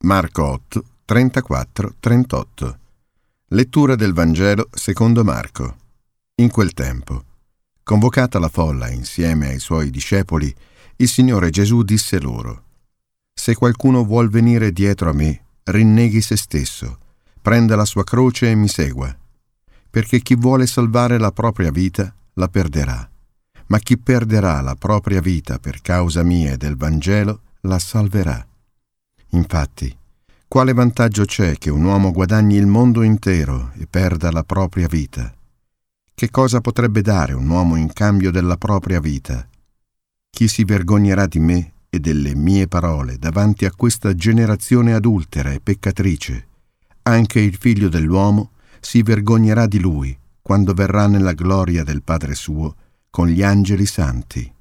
Marco 8, 34-38. Lettura del Vangelo secondo Marco. In quel tempo, convocata la folla insieme ai suoi discepoli, il Signore Gesù disse loro: «Se qualcuno vuol venire dietro a me, rinneghi se stesso, prenda la sua croce e mi segua. Perché chi vuole salvare la propria vita la perderà, ma chi perderà la propria vita per causa mia e del Vangelo la salverà. Infatti, quale vantaggio c'è che un uomo guadagni il mondo intero e perda la propria vita? Che cosa potrebbe dare un uomo in cambio della propria vita? Chi si vergognerà di me e delle mie parole davanti a questa generazione adultera e peccatrice? Anche il Figlio dell'uomo si vergognerà di lui quando verrà nella gloria del Padre suo con gli angeli santi».